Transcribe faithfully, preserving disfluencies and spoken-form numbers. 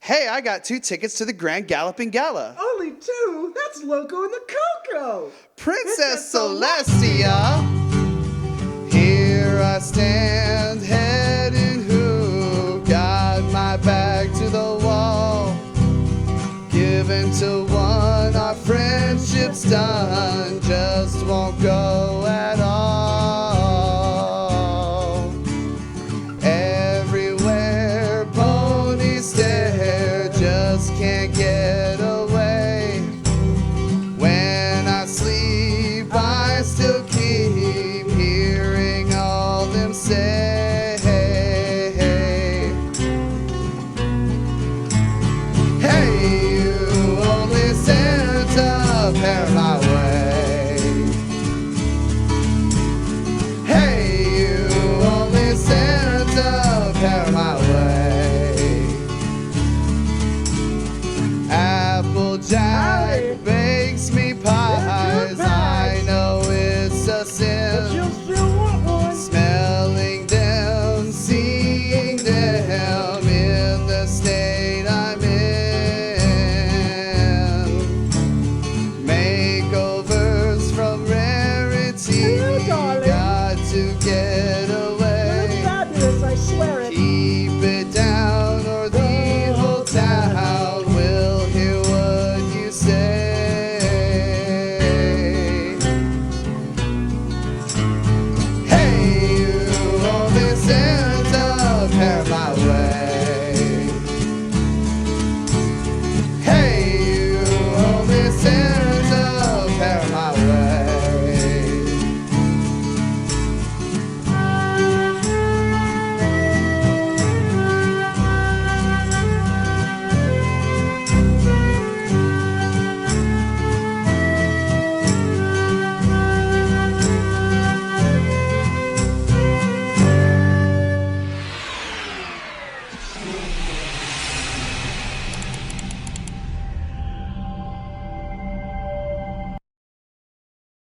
Hey, I got two tickets to the Grand Galloping Gala. Only two? That's Loco and the Coco. Princess Celestia, here I stand, head and hoof, got my back to the wall. Given to one, our friendship's done, just won't go